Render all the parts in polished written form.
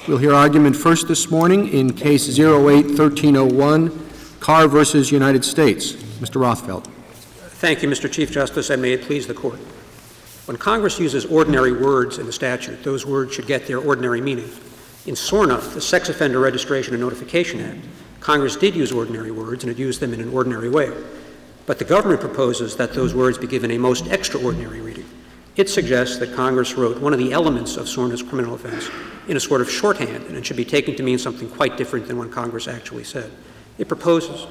We'll hear argument first this morning in Case 08-1301, Carr versus United States. Mr. Rothfeld. Thank you, Mr. Chief Justice, and may it please the Court. When Congress uses ordinary words in the statute, those words should get their ordinary meaning. In SORNA, the Sex Offender Registration and Notification Act, Congress did use ordinary words, and it used them in an ordinary way. But the government proposes that those words be given a most extraordinary reading. It suggests that Congress wrote one of the elements of SORNA's criminal offense in a sort of shorthand, and it should be taken to mean something quite different than what Congress actually said. It proposes.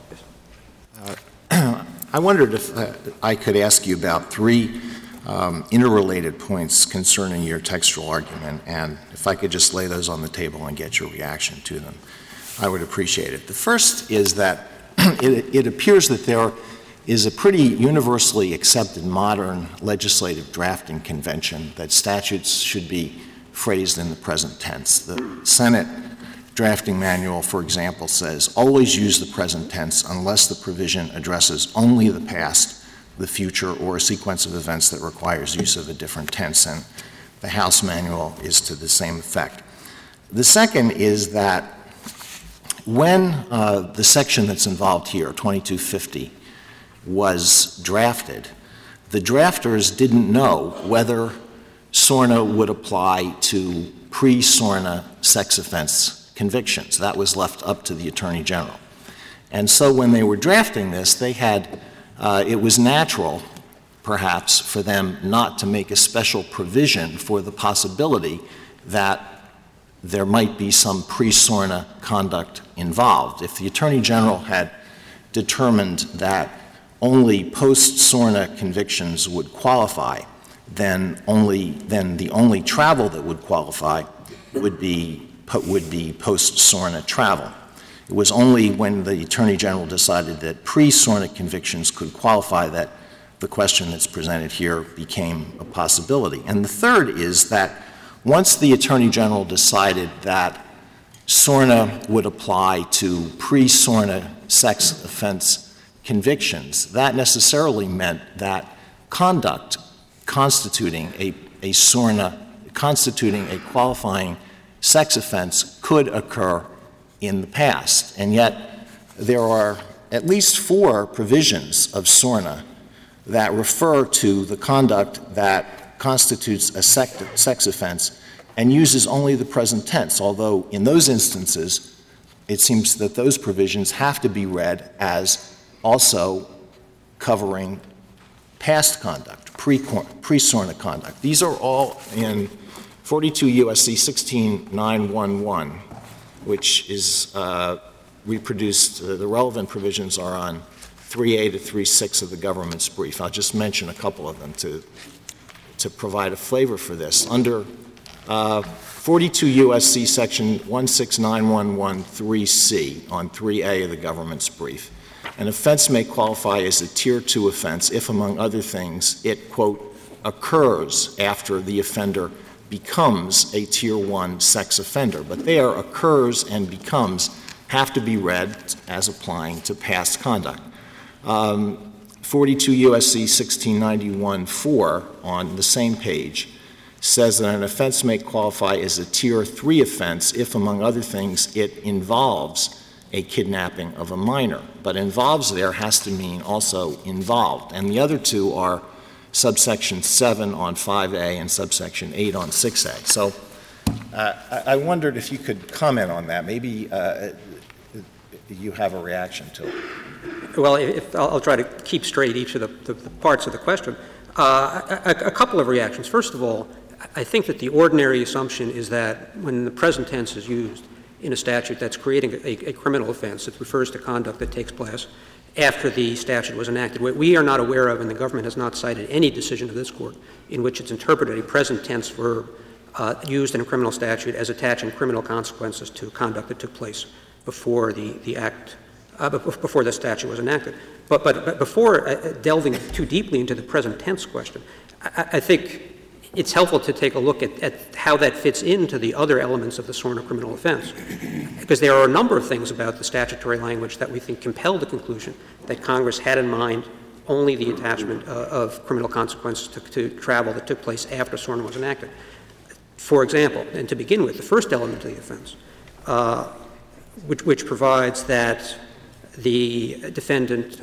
I wondered if I could ask you about three interrelated points concerning your textual argument, and if I could just lay those on the table and get your reaction to them, I would appreciate it. The first is that it appears that there is a pretty universally accepted modern legislative drafting convention that statutes should be phrased in the present tense. The Senate drafting manual, for example, says always use the present tense unless the provision addresses only the past, the future, or a sequence of events that requires use of a different tense, and the House manual is to the same effect. The second is that when the section that's involved here, 2250, was drafted, the drafters didn't know whether SORNA would apply to pre-SORNA sex offense convictions. That was left up to the Attorney General. And so when they were drafting this, they had it was natural, perhaps, for them not to make a special provision for the possibility that there might be some pre-SORNA conduct involved. If the Attorney General had determined that only post-SORNA convictions would qualify, then the only travel that would qualify would be post-SORNA travel. It was only when the Attorney General decided that pre-SORNA convictions could qualify that the question that's presented here became a possibility. And the third is that once the Attorney General decided that SORNA would apply to pre-SORNA sex offense convictions, that necessarily meant that conduct constituting a qualifying sex offense could occur in the past. And yet there are at least 4 provisions of SORNA that refer to the conduct that constitutes a sex offense and uses only the present tense, although in those instances it seems that those provisions have to be read as also covering past conduct, pre-SORNA conduct. These are all in 42 U.S.C. 16911, which is reproduced. The relevant provisions are on 3A to 3.6 of the government's brief. I'll just mention a couple of them to provide a flavor for this. Under 42 U.S.C. section 16911(3)(c) on 3A of the government's brief, an offense may qualify as a Tier 2 offense if, among other things, it, quote, occurs after the offender becomes a Tier 1 sex offender. But there, occurs and becomes have to be read as applying to past conduct. 42 U.S.C. 1691(4) on the same page says that an offense may qualify as a Tier 3 offense if, among other things, it involves a kidnapping of a minor. But involves there has to mean also involved. And the other two are subsection 7 on 5A and subsection 8 on 6A. So I wondered if you could comment on that. Maybe you have a reaction to it. Well, I'll try to keep straight each of the parts of the question. A couple of reactions. First of all, I think that the ordinary assumption is that when the present tense is used in a statute that's creating a criminal offense, it refers to conduct that takes place after the statute was enacted. We are not aware of, and the government has not cited any decision of this Court in which it's interpreted a present tense verb used in a criminal statute as attaching criminal consequences to conduct that took place before the act, before the statute was enacted. But before delving too deeply into the present tense question, I think it's helpful to take a look at how that fits into the other elements of the SORNA criminal offense, because there are a number of things about the statutory language that we think compel the conclusion that Congress had in mind only the attachment of criminal consequences to travel that took place after SORNA was enacted. For example, and to begin with, the first element of the offense, which provides that the defendant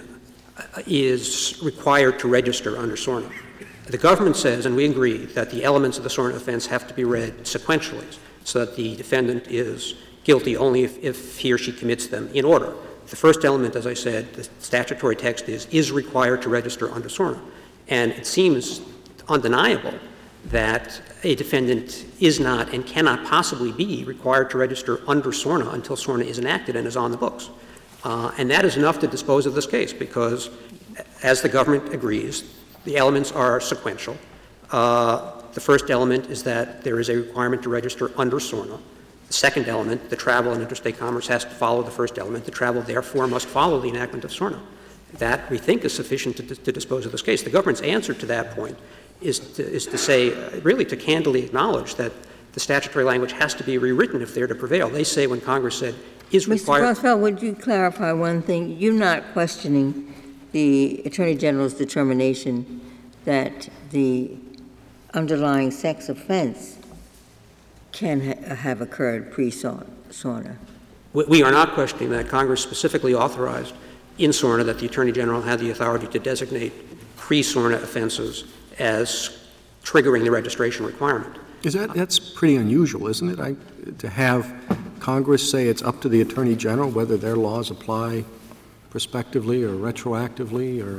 is required to register under SORNA. The government says, and we agree, that the elements of the SORNA offense have to be read sequentially so that the defendant is guilty only if he or she commits them in order. The first element, as I said, the statutory text is required to register under SORNA. And it seems undeniable that a defendant is not and cannot possibly be required to register under SORNA until SORNA is enacted and is on the books. And that is enough to dispose of this case because, as the government agrees, the elements are sequential. The first element is that there is a requirement to register under SORNA. The second element, the travel and interstate commerce, has to follow the first element. The travel, therefore, must follow the enactment of SORNA. That, we think, is sufficient to dispose of this case. The government's answer to that point is to say, really to candidly acknowledge that the statutory language has to be rewritten if they're to prevail. They say when Congress said, is required— Mr. Crossfeld, would you clarify one thing? You're not questioning the Attorney General's determination that the underlying sex offense can have occurred pre-SORNA? We are not questioning that. Congress specifically authorized in SORNA that the Attorney General had the authority to designate pre-SORNA offenses as triggering the registration requirement. That's pretty unusual, isn't it? To have Congress say it's up to the Attorney General whether their laws apply prospectively or retroactively, or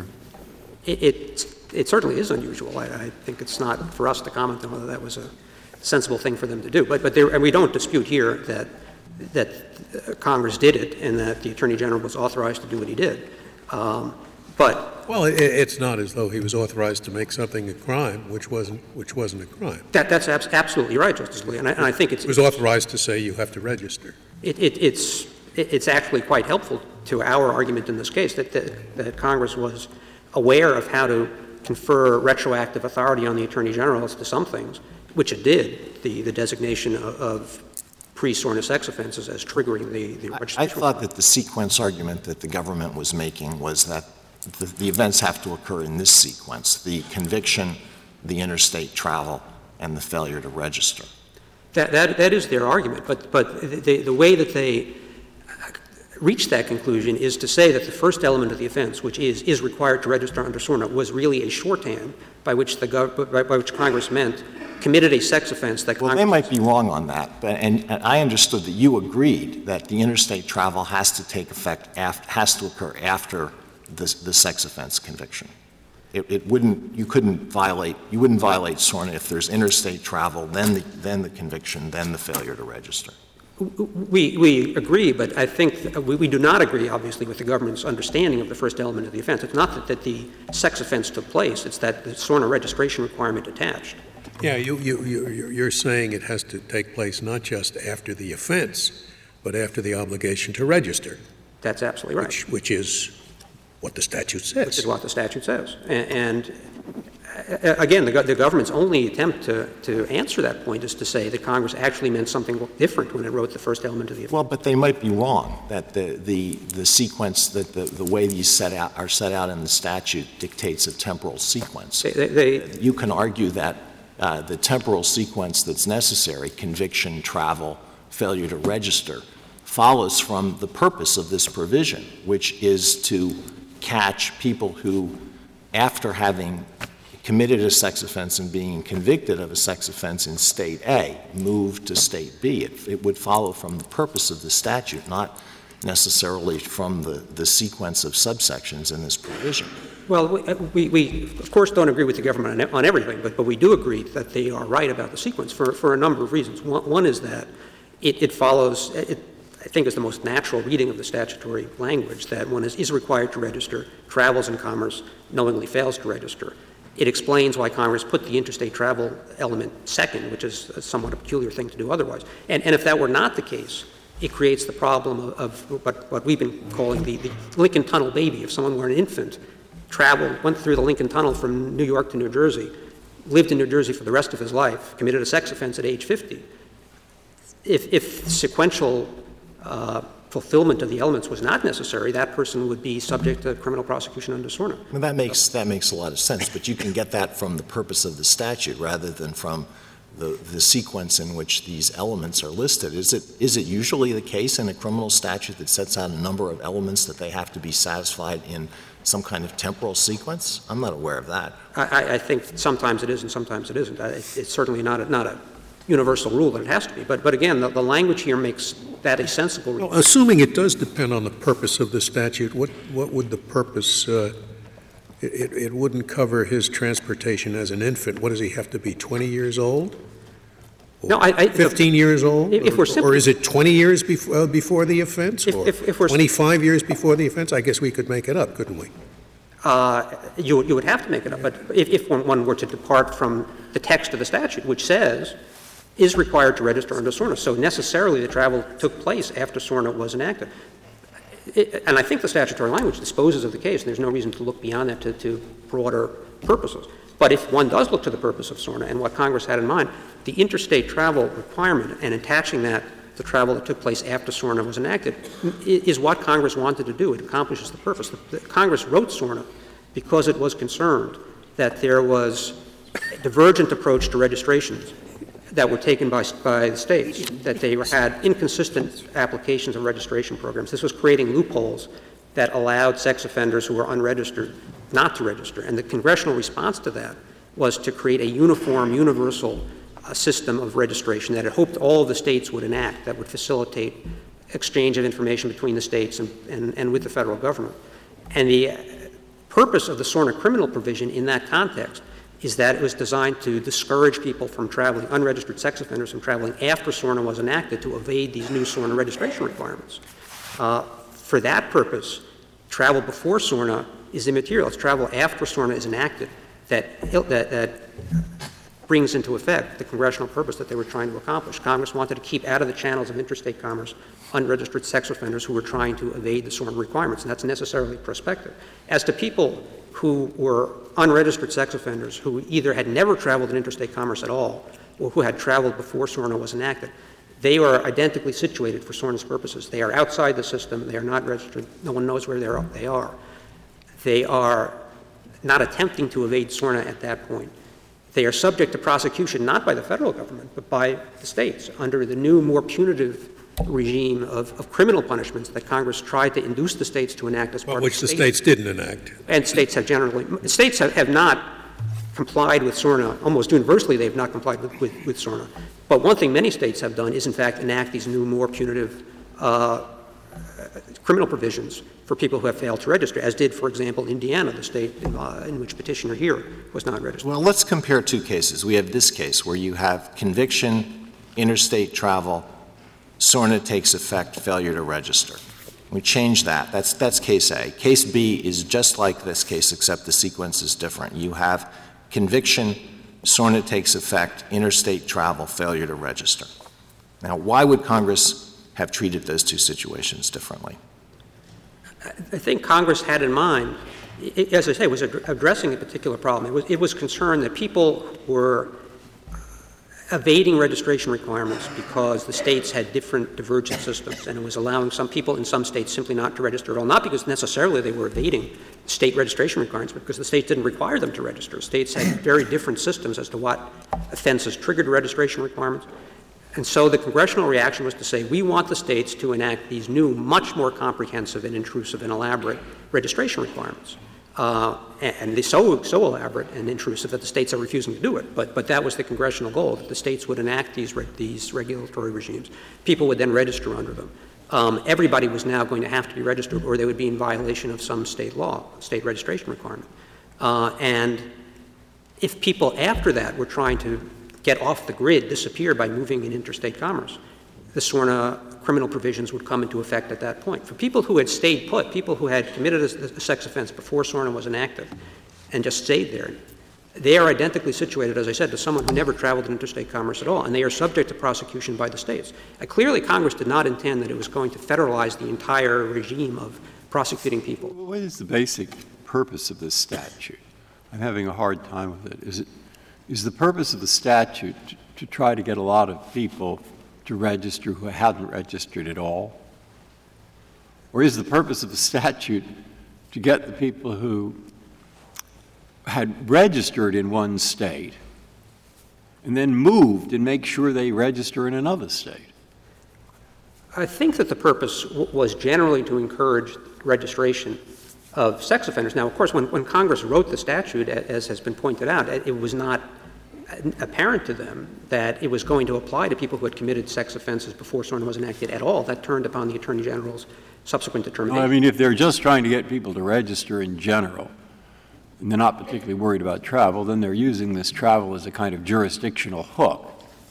It certainly is unusual. I think it's not for us to comment on whether that was a sensible thing for them to do. And we don't dispute here that Congress did it and that the Attorney General was authorized to do what he did. Well, it's not as though he was authorized to make something a crime, which wasn't a crime. That's absolutely right, Justice Scalia. And I think it was authorized to say you have to register. It's actually quite helpful to our argument in this case that Congress was aware of how to confer retroactive authority on the Attorney General as to some things, which it did, the designation of pre-SORNA sex offenses as triggering the registration. I thought that the sequence argument that the government was making was that the events have to occur in this sequence: the conviction, the interstate travel, and the failure to register. That is their argument, but the way that they reach that conclusion is to say that the first element of the offense, which is required to register under SORNA, was really a shorthand by which Congress meant committed a sex offense that Congress— Well, they might be wrong on that, and I understood that you agreed that the interstate travel has to take effect, has to occur after the sex offense conviction. You wouldn't violate SORNA if there's interstate travel, then the conviction, then the failure to register. We agree, but I think we do not agree, obviously, with the government's understanding of the first element of the offense. It's not that the sex offense took place; it's that the SORNA registration requirement attached. Yeah, you're saying it has to take place not just after the offense, but after the obligation to register. That's absolutely right. Which is what the statute says. Which is what the statute says. And again, the government's only attempt to answer that point is to say that Congress actually meant something different when it wrote the first element of the offense. Well, but they might be wrong, that the sequence, that the way these are set out in the statute dictates a temporal sequence. You can argue that the temporal sequence that's necessary, conviction, travel, failure to register, follows from the purpose of this provision, which is to catch people who, after having committed a sex offense and being convicted of a sex offense in State A, move to State B. It would follow from the purpose of the statute, not necessarily from the sequence of subsections in this provision. Well, we of course don't agree with the government on everything, but we do agree that they are right about the sequence for a number of reasons. One is that it follows, I think, is the most natural reading of the statutory language, that one is required to register, travels in commerce, knowingly fails to register. It explains why Congress put the interstate travel element second, which is somewhat a peculiar thing to do otherwise. And if that were not the case, it creates the problem of what we've been calling the Lincoln Tunnel baby. If someone were an infant, went through the Lincoln Tunnel from New York to New Jersey, lived in New Jersey for the rest of his life, committed a sex offense at age 50, if sequential fulfillment of the elements was not necessary, that person would be subject to criminal prosecution under SORNA. Well, that makes a lot of sense, but you can get that from the purpose of the statute rather than from the sequence in which these elements are listed. Is it usually the case in a criminal statute that sets out a number of elements that they have to be satisfied in some kind of temporal sequence? I'm not aware of that. I think sometimes it is and sometimes it isn't. It's certainly not a universal rule that it has to be. But again, the language here makes that a sensible rule. Well, assuming it does depend on the purpose of the statute, what would the purpose it wouldn't cover his transportation as an infant. What does he have to be, 20 years old? No, 15 years old? If we're simply, or is it 20 years before the offense? Or if we're 25 years before the offense? I guess we could make it up, couldn't we? You would have to make it up. But if one were to depart from the text of the statute, which says is required to register under SORNA, so necessarily the travel took place after SORNA was enacted. And I think the statutory language disposes of the case, and there's no reason to look beyond that to broader purposes. But if one does look to the purpose of SORNA and what Congress had in mind, the interstate travel requirement and attaching that to travel that took place after SORNA was enacted is what Congress wanted to do. It accomplishes the purpose. Congress wrote SORNA because it was concerned that there was a divergent approach to registrations that were taken by the states, that they had inconsistent applications of registration programs. This was creating loopholes that allowed sex offenders who were unregistered not to register. And the congressional response to that was to create a uniform, universal system of registration that it hoped all of the states would enact that would facilitate exchange of information between the states and with the federal government. And the purpose of the SORNA criminal provision in that context is that it was designed to discourage people from traveling, unregistered sex offenders from traveling after SORNA was enacted to evade these new SORNA registration requirements. For that purpose, travel before SORNA is immaterial. It's travel after SORNA is enacted that brings into effect the congressional purpose that they were trying to accomplish. Congress wanted to keep out of the channels of interstate commerce unregistered sex offenders who were trying to evade the SORNA requirements, and that's necessarily prospective. As to people who were unregistered sex offenders who either had never traveled in interstate commerce at all or who had traveled before SORNA was enacted, they are identically situated for SORNA's purposes. They are outside the system. They are not registered. No one knows where they are. They are not attempting to evade SORNA at that point. They are subject to prosecution not by the federal government but by the states under the new, more punitive regime of criminal punishments that Congress tried to induce the states to enact as part of which the states didn't enact. And states have have not complied with SORNA. Almost universally, they have not complied with SORNA. But one thing many states have done is, in fact, enact these new, more punitive criminal provisions for people who have failed to register, as did, for example, Indiana, the state in which petitioner here was not registered. Well, let's compare two cases. We have this case where you have conviction, interstate travel, SORNA takes effect, failure to register. We change that. That's case A. Case B is just like this case, except the sequence is different. You have conviction, SORNA takes effect, interstate travel, failure to register. Now, why would Congress have treated those two situations differently? I think Congress had in mind, as I say, was addressing a particular problem. It was concerned that people were evading registration requirements because the states had different divergent systems, and it was allowing some people in some states simply not to register at all, not because necessarily they were evading state registration requirements, but because the states didn't require them to register. States had very different systems as to what offenses triggered registration requirements. And so the congressional reaction was to say, we want the states to enact these new, much more comprehensive and intrusive and elaborate registration requirements. And they're so elaborate and intrusive that the states are refusing to do it. But that was the congressional goal, that the states would enact these regulatory regimes. People would then register under them. Everybody was now going to have to be registered, or they would be in violation of some state law, state registration requirement. And if people after that were trying to get off the grid, disappear by moving in interstate commerce, the SORNA criminal provisions would come into effect at that point. For people who had stayed put, people who had committed a sex offense before SORNA was enacted and just stayed there, they are identically situated, as I said, to someone who never traveled in interstate commerce at all, and they are subject to prosecution by the states. Clearly, Congress did not intend that it was going to federalize the entire regime of prosecuting people. What is the basic purpose of this statute? I'm having a hard time with it. Is the purpose of the statute to try to get a lot of people to register who hadn't registered at all? Or is the purpose of the statute to get the people who had registered in one state and then moved and make sure they register in another state? I think that the purpose was generally to encourage registration of sex offenders. Now, of course, when Congress wrote the statute, as has been pointed out, it was not apparent to them that it was going to apply to people who had committed sex offenses before SORNA was enacted at all. That turned upon the Attorney General's subsequent determination. Well, I mean, if they're just trying to get people to register in general, and they're not particularly worried about travel, then they're using this travel as a kind of jurisdictional hook.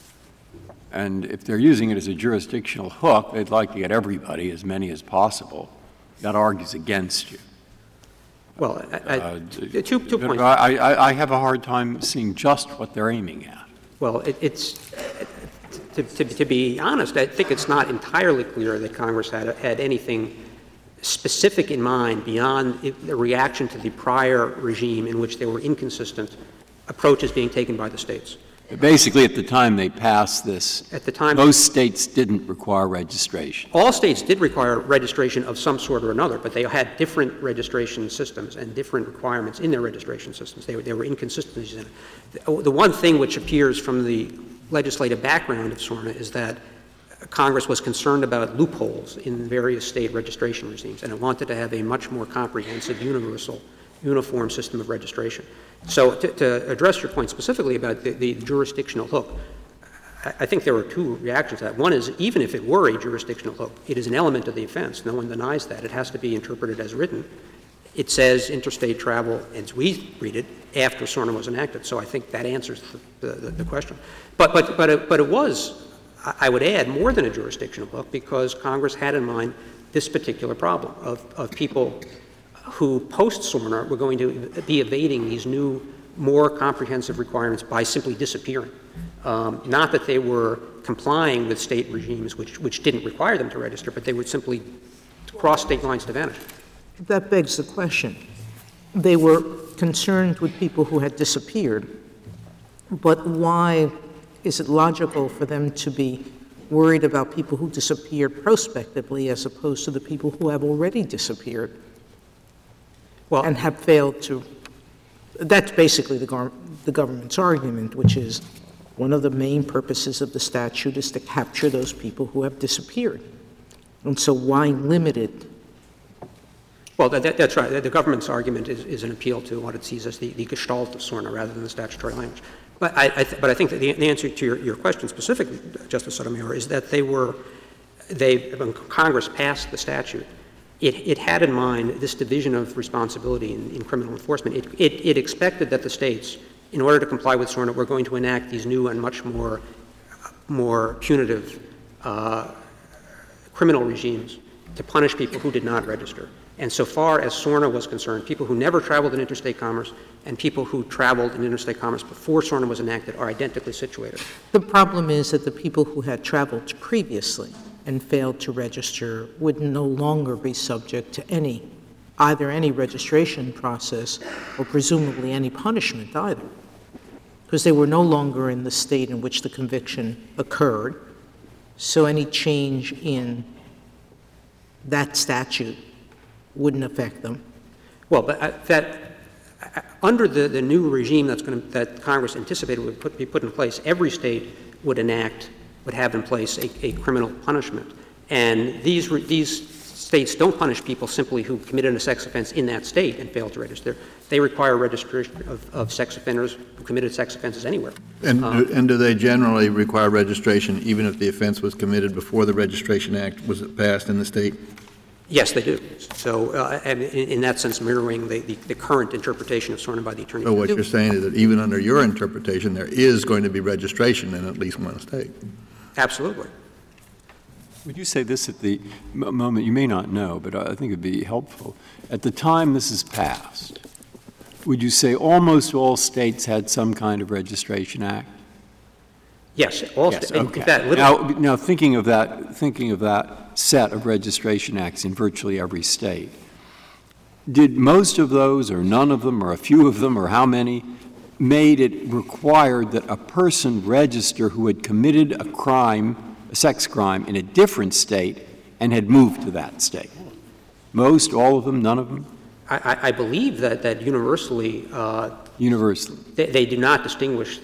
And if they're using it as a jurisdictional hook, they'd like to get everybody, as many as possible. That argues against you. Well, two points. I have a hard time seeing just what they're aiming at. Well, it's to be honest, I think it's not entirely clear that Congress had anything specific in mind beyond the reaction to the prior regime in which there were inconsistent approaches being taken by the states. Basically, at the time they passed this, at the time, most states didn't require registration. All states did require registration of some sort or another, but they had different registration systems and different requirements in their registration systems. There were inconsistencies in it. The one thing which appears from the legislative background of SORNA is that Congress was concerned about loopholes in various state registration regimes, and it wanted to have a much more comprehensive, uniform system of registration. So to address your point specifically about the jurisdictional hook, I think there are two reactions to that. One is, even if it were a jurisdictional hook, it is an element of the offense. No one denies that. It has to be interpreted as written. It says interstate travel, as we read it, after SORNA was enacted. So I think that answers the question. But it was, I would add, more than a jurisdictional hook, because Congress had in mind this particular problem of people who post-SORNA were going to be evading these new, more comprehensive requirements by simply disappearing. Not that they were complying with state regimes which didn't require them to register, but they would simply cross state lines to vanish. That begs the question. They were concerned with people who had disappeared, but why is it logical for them to be worried about people who disappeared prospectively as opposed to the people who have already disappeared? Well, and have failed to. That's basically the government's argument, which is one of the main purposes of the statute is to capture those people who have disappeared. And so why limit it? Well, that's right. The government's argument is an appeal to what it sees as the gestalt of SORNA rather than the statutory language. But I think that the answer to your question specifically, Justice Sotomayor, is that when Congress passed the statute, it had in mind this division of responsibility in criminal enforcement. It expected that the states, in order to comply with SORNA, were going to enact these new and much more punitive criminal regimes to punish people who did not register. And so far as SORNA was concerned, people who never traveled in interstate commerce and people who traveled in interstate commerce before SORNA was enacted are identically situated. The problem is that the people who had traveled previously and failed to register would no longer be subject to either any registration process or presumably any punishment either, because they were no longer in the state in which the conviction occurred. So any change in that statute wouldn't affect them. Well, but under the new regime that Congress anticipated would be put in place, every state would have in place a criminal punishment. And these states don't punish people simply who committed a sex offense in that state and failed to register. They require registration of sex offenders who committed sex offenses anywhere. And do they generally require registration even if the offense was committed before the Registration Act was passed in the state? Yes, they do. So and in that sense, mirroring the current interpretation of SORNA by the Attorney General. So what you're saying is that even under your interpretation, there is going to be registration in at least one state? Absolutely. Would you say this at the moment? You may not know, but I think it would be helpful. At the time this is passed, would you say almost all states had some kind of registration act? Yes, all yes, states. okay. Now, thinking of that set of registration acts in virtually every state, did most of those, or none of them, or a few of them, or how many, made it required that a person register who had committed a sex crime in a different state and had moved to that state? Most, all of them, none of them? I believe that universally, universally, they do not distinguish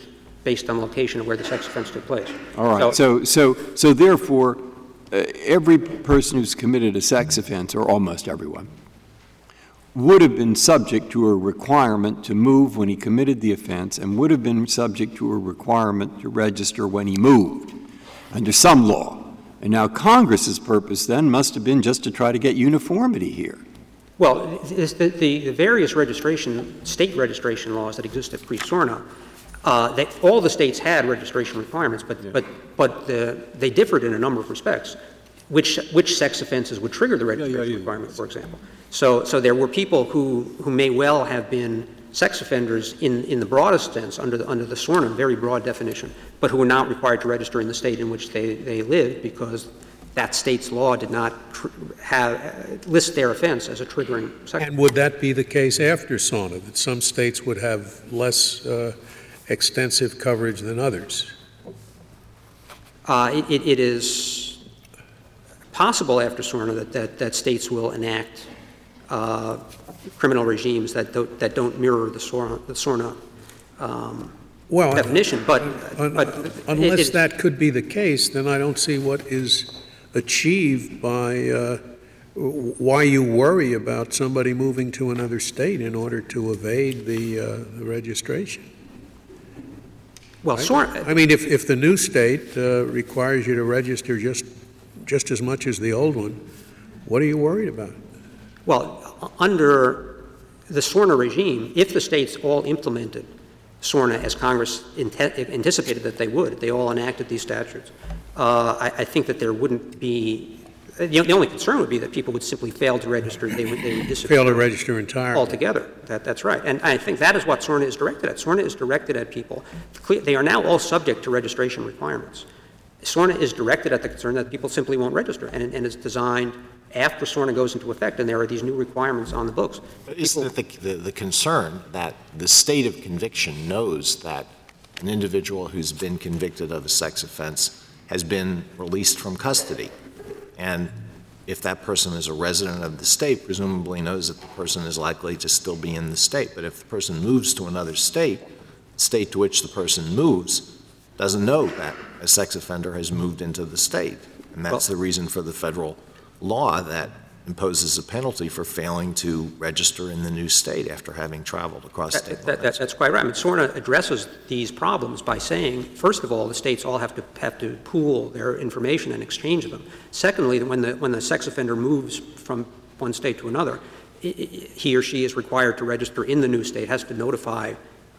based on the location of where the sex offense took place. All right. So therefore, every person who's committed a sex offense, or almost everyone, would have been subject to a requirement to move when he committed the offense and would have been subject to a requirement to register when he moved under some law. And now Congress's purpose then must have been just to try to get uniformity here. Well, the various state registration laws that existed pre-SORNA, all the states had registration requirements, but they differed in a number of respects. Which sex offenses would trigger the registration requirement, for example. So there were people who may well have been sex offenders in the broadest sense under the SORNA, very broad definition, but who were not required to register in the state in which they lived because that state's law did not list their offense as a triggering sex offense. And would that be the case after SORNA, that some states would have less extensive coverage than others? It is possible after SORNA that states will enact criminal regimes that don't mirror the SORNA definition. But unless that could be the case, then I don't see what is achieved by why you worry about somebody moving to another state in order to evade the registration. Well, SORNA. I mean, if the new state requires you to register just as much as the old one, what are you worried about? Well, under the SORNA regime, if the states all implemented SORNA as Congress anticipated that they would, they all enacted these statutes, I think that there wouldn't be — the only concern would be that people would simply fail to register. They would disappear. Fail to register entirely. Altogether. That's right. And I think that is what SORNA is directed at. SORNA is directed at people. They are now all subject to registration requirements. SORNA is directed at the concern that people simply won't register, and it's designed after SORNA goes into effect, and there are these new requirements on the books. But isn't it the concern that the state of conviction knows that an individual who's been convicted of a sex offense has been released from custody? And if that person is a resident of the state, presumably knows that the person is likely to still be in the state. But if the person moves to another state, the state to which the person moves doesn't know that a sex offender has moved into the state. And that's the reason for the federal law that imposes a penalty for failing to register in the new state after having traveled across state lines. That's quite right. I mean, SORNA addresses these problems by saying, first of all, the states all have to pool their information and exchange them. Secondly, when the sex offender moves from one state to another, he or she is required to register in the new state, has to notify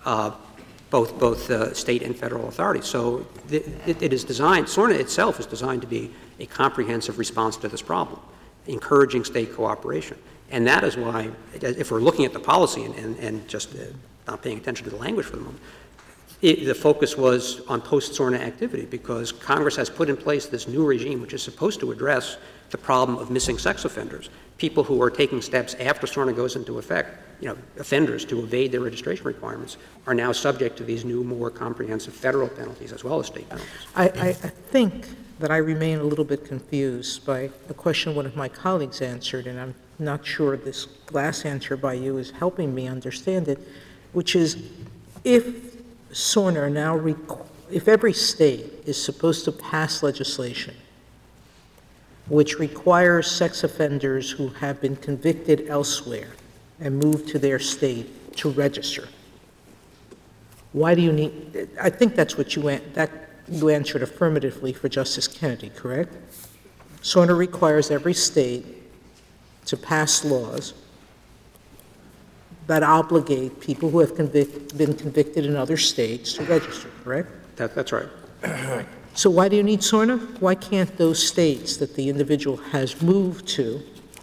both state and federal authorities. So it is designed — SORNA itself is designed to be a comprehensive response to this problem, encouraging state cooperation. And that is why, if we're looking at the policy and just not paying attention to the language for the moment, the focus was on post-SORNA activity, because Congress has put in place this new regime which is supposed to address the problem of missing sex offenders, people who are taking steps after SORNA goes into effect. Offenders to evade their registration requirements are now subject to these new, more comprehensive federal penalties as well as state penalties. I think that I remain a little bit confused by a question one of my colleagues answered, and I'm not sure this last answer by you is helping me understand it, which is, if SORNA now if every state is supposed to pass legislation which requires sex offenders who have been convicted elsewhere and moved to their state to register, why do you need — I think that's what you answered affirmatively for Justice Kennedy, correct? SORNA requires every state to pass laws that obligate people who have been convicted in other states to register, correct? That's right. So why do you need SORNA? Why can't those states that the individual has moved to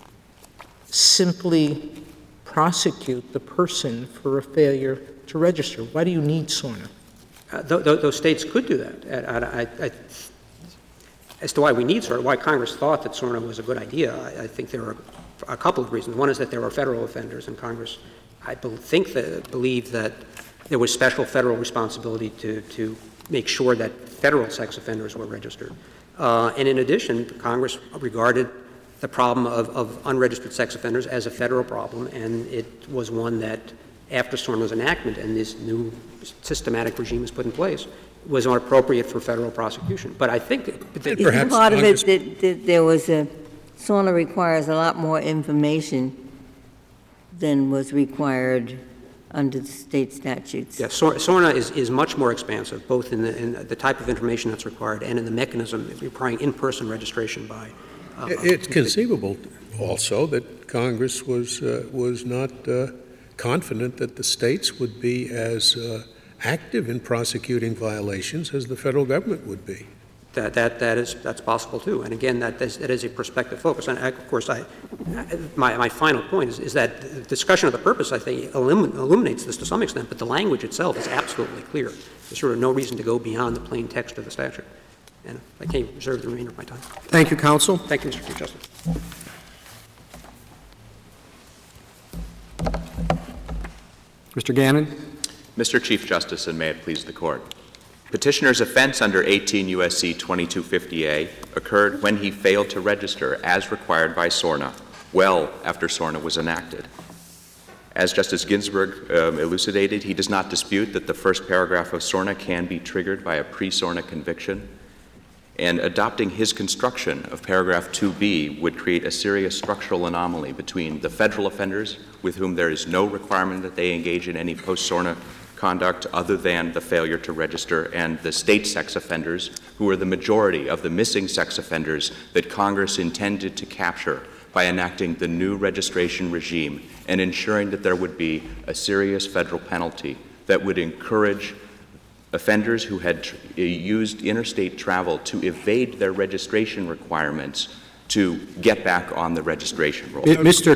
simply prosecute the person for a failure to register? Why do you need SORNA? Those states could do that. As to why we need SORNA, why Congress thought that SORNA was a good idea, I think there are a couple of reasons. One is that there are federal offenders, and Congress, I believed that there was special federal responsibility to make sure that federal sex offenders were registered. And in addition, Congress regarded the problem of unregistered sex offenders as a federal problem, and it was one that after SORNA's enactment and this new systematic regime is put in place was not appropriate for federal prosecution. But I think that Isn't part of it that there was SORNA requires a lot more information than was required under the state statutes? Yes, SORNA is much more expansive, both in the type of information that's required and in the mechanism requiring in-person registration by. It's conceivable also that Congress was not confident that the states would be as active in prosecuting violations as the federal government would be. That's possible too. And again, that is a prospective focus. And of course, my final point is that the discussion of the purpose, I think, illuminates this to some extent, but the language itself is absolutely clear. There's sort of no reason to go beyond the plain text of the statute. And I can't reserve the remainder of my time. Thank you, counsel. Thank you, Mr. Chief Justice. Mr. Gannon. Mr. Chief Justice, and may it please the Court. Petitioner's offense under 18 U.S.C. 2250A occurred when he failed to register as required by SORNA, well after SORNA was enacted. As Justice Ginsburg elucidated, he does not dispute that the first paragraph of SORNA can be triggered by a pre-SORNA conviction, and adopting his construction of paragraph 2B would create a serious structural anomaly between the federal offenders, with whom there is no requirement that they engage in any post-SORNA conduct other than the failure to register, and the state sex offenders, who are the majority of the missing sex offenders that Congress intended to capture by enacting the new registration regime and ensuring that there would be a serious federal penalty that would encourage offenders who had used interstate travel to evade their registration requirements to get back on the registration roll.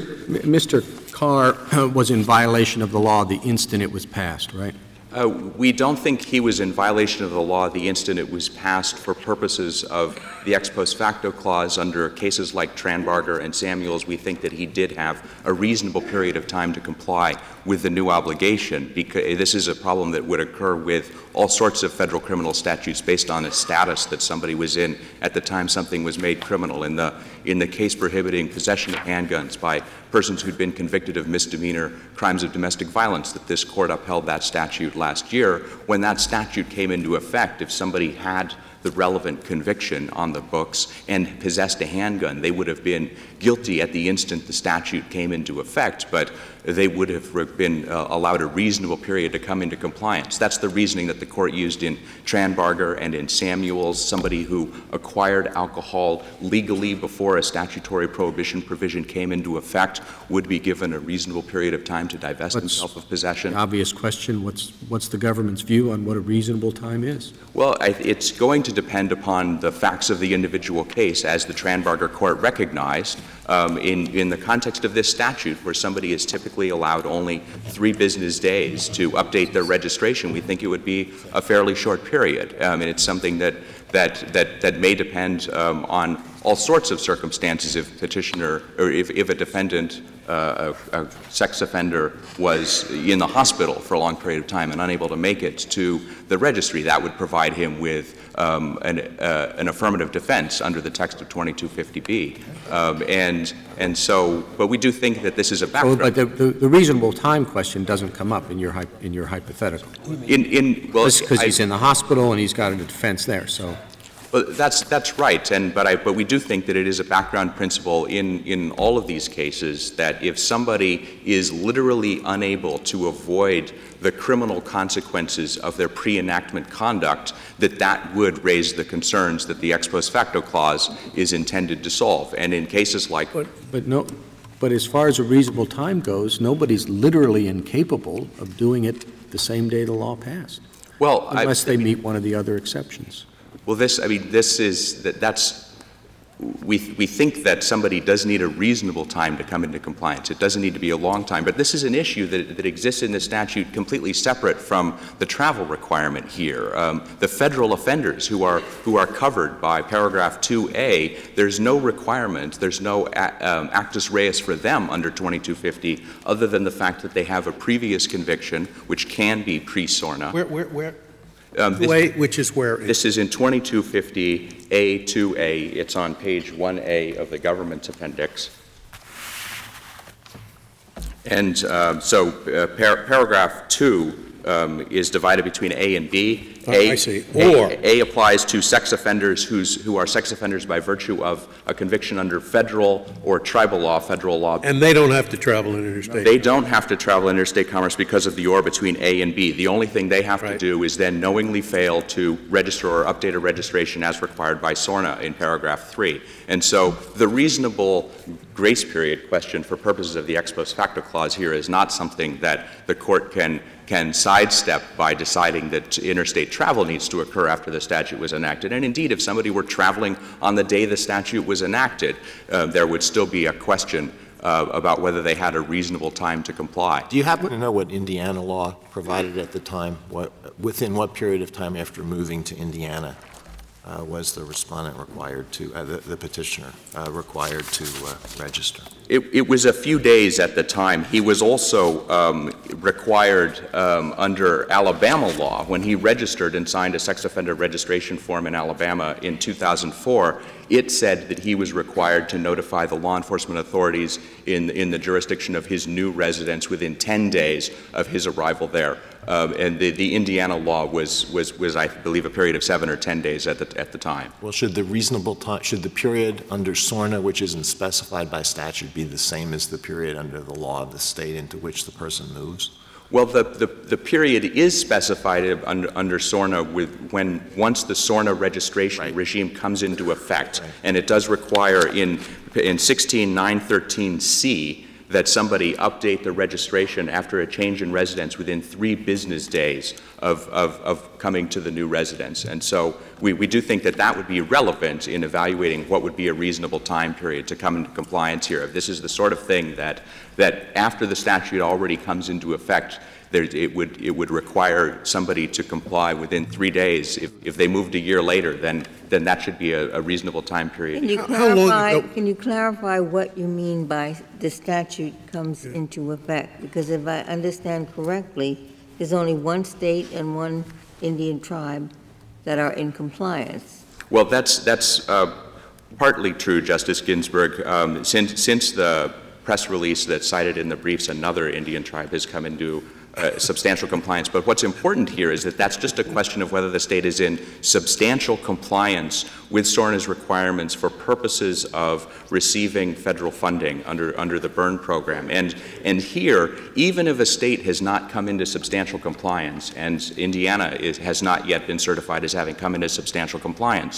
Mr. Carr was in violation of the law the instant it was passed, right? We don't think he was in violation of the law the instant it was passed for purposes of the ex post facto clause. Under cases like Tranbarger and Samuels, we think that he did have a reasonable period of time to comply with the new obligation, because this is a problem that would occur with all sorts of federal criminal statutes based on a status that somebody was in at the time something was made criminal. In the case prohibiting possession of handguns by persons who'd been convicted of misdemeanor crimes of domestic violence, that this court upheld that statute last year. When that statute came into effect, if somebody had the relevant conviction on the books and possessed a handgun, they would have been guilty at the instant the statute came into effect, but they would have been allowed a reasonable period to come into compliance. That's the reasoning that the court used in Tranbarger and in Samuels. Somebody who acquired alcohol legally before a statutory prohibition provision came into effect would be given a reasonable period of time to divest himself of possession. The obvious question, what's the government's view on what a reasonable time is? Well, it's going to depend upon the facts of the individual case, as the Tranbarger court recognized. In the context of this statute, where somebody is typically allowed only 3 business days to update their registration, we think it would be a fairly short period. And it's something that may depend on all sorts of circumstances. If petitioner or if a defendant, a sex offender, was in the hospital for a long period of time and unable to make it to the registry, that would provide him with an affirmative defense under the text of 2250B. But we do think that this is a backdrop. But the reasonable time question doesn't come up in your hypothetical. Because he's in the hospital and he's got a defense there. So. Well, that's right, but we do think that it is a background principle in all of these cases that if somebody is literally unable to avoid the criminal consequences of their pre-enactment conduct, that would raise the concerns that the ex post facto clause is intended to solve. And in cases like But as far as a reasonable time goes, nobody's literally incapable of doing it the same day the law passed. Well, unless they meet one of the other exceptions. Well, we think that somebody does need a reasonable time to come into compliance. It doesn't need to be a long time. But this is an issue that exists in the statute completely separate from the travel requirement here. The federal offenders who are covered by paragraph 2A, there's no requirement, there's no actus reus for them under 2250, other than the fact that they have a previous conviction, which can be pre-SORNA. Where? Which is where? This is in 2250A2A. It's on page 1A of the government's appendix. And paragraph 2 is divided between A and B. I see. Or A applies to sex offenders who are sex offenders by virtue of a conviction under federal or tribal law, federal law. and they don't have to travel in interstate. They don't have to travel interstate commerce because of the or between A and B. The only thing they have to Right. do is then knowingly fail to register or update a registration as required by SORNA in paragraph 3. And so the reasonable grace period question for purposes of the ex post facto clause here is not something that the court can sidestep by deciding that interstate travel needs to occur after the statute was enacted. And indeed, if somebody were traveling on the day the statute was enacted, there would still be a question about whether they had a reasonable time to comply. Do you happen to know what Indiana law provided at the time? Within what period of time after moving to Indiana was the respondent required to, the petitioner required to register? It was a few days at the time. He was also required under Alabama law, when he registered and signed a sex offender registration form in Alabama in 2004, it said that he was required to notify the law enforcement authorities in the jurisdiction of his new residence within 10 days of his arrival there. And the Indiana law was, I believe, a period of 7 or 10 days at the time. Well, should the period under SORNA, which isn't specified by statute, be the same as the period under the law of the state into which the person moves? Well, the period is specified under SORNA once the SORNA registration regime comes into effect, and it does require in 16913C that somebody update the registration after a change in residence within 3 business days of coming to the new residence. And so we do think that would be relevant in evaluating what would be a reasonable time period to come into compliance here. If this is the sort of thing that after the statute already comes into effect, it would require somebody to comply within 3 days. If they moved a year later, then that should be a reasonable time period. Can you clarify what you mean by the statute comes into effect? Because if I understand correctly, there's only one state and one Indian tribe that are in compliance. Well, that's partly true, Justice Ginsburg. Since the press release that's cited in the briefs, another Indian tribe has come into substantial compliance. But what's important here is that that's just a question of whether the state is in substantial compliance with SORNA's requirements for purposes of receiving federal funding under the Byrne program. And here, even if a state has not come into substantial compliance, and Indiana has not yet been certified as having come into substantial compliance,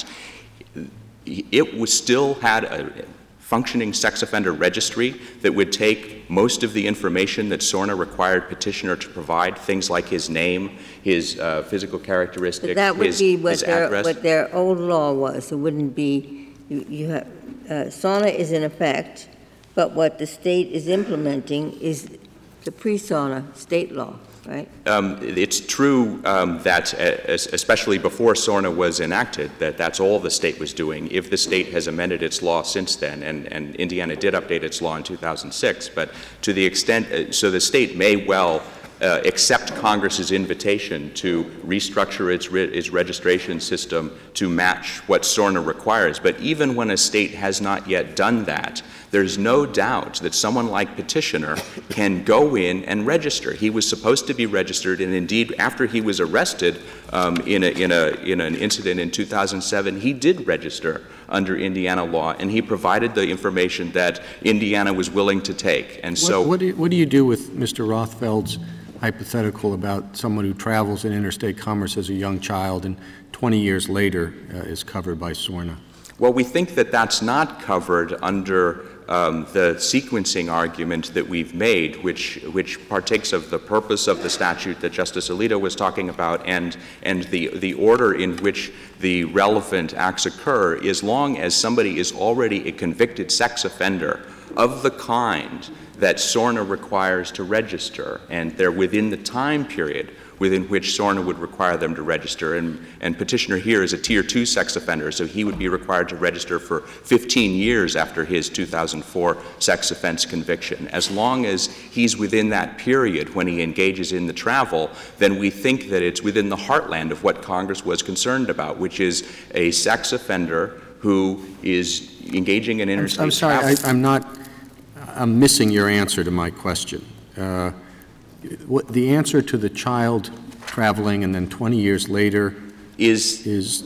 it was still had a functioning sex offender registry that would take most of the information that SORNA required petitioner to provide, things like his name, his physical characteristics, but that would be his address. what their old law was. It wouldn't be, you have, SORNA is in effect, but what the state is implementing is the pre-SORNA state law, right? It's true that, especially before SORNA was enacted, that's all the state was doing. If the state has amended its law since then, and Indiana did update its law in 2006, but to the extent, so the state may well accept Congress's invitation to restructure its registration system to match what SORNA requires. But even when a state has not yet done that, there's no doubt that someone like petitioner can go in and register. He was supposed to be registered, and indeed, after he was arrested in an incident in 2007, he did register under Indiana law, and he provided the information that Indiana was willing to take. And so, what do you do with Mr. Rothfeld's hypothetical about someone who travels in interstate commerce as a young child and 20 years later is covered by SORNA? Well, we think that that's not covered under the sequencing argument that we've made, which partakes of the purpose of the statute that Justice Alito was talking about, and the order in which the relevant acts occur, as long as somebody is already a convicted sex offender of the kind that SORNA requires to register, and they're within the time period within which SORNA would require them to register. And petitioner here is a Tier 2 sex offender, so he would be required to register for 15 years after his 2004 sex offense conviction. As long as he's within that period when he engages in the travel, then we think that it's within the heartland of what Congress was concerned about, which is a sex offender who is engaging in interstate travel. I'm sorry, I'm missing your answer to my question. what the answer to the child traveling and then 20 years later is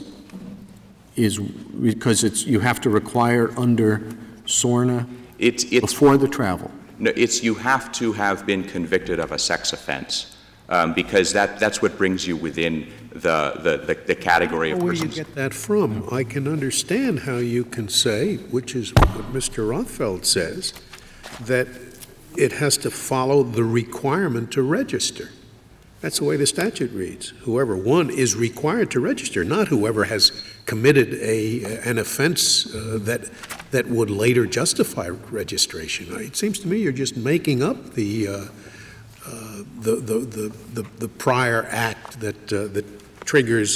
because you have to require under SORNA before the travel? No, you have to have been convicted of a sex offense, because that's what brings you within the category of Where persons. do you get that from? I can understand how you can say, which is what Mr. Rothfeld says, that it has to follow the requirement to register. That's the way the statute reads. Whoever, one, is required to register, not whoever has committed an offense that would later justify registration. It seems to me you're just making up the prior act that triggers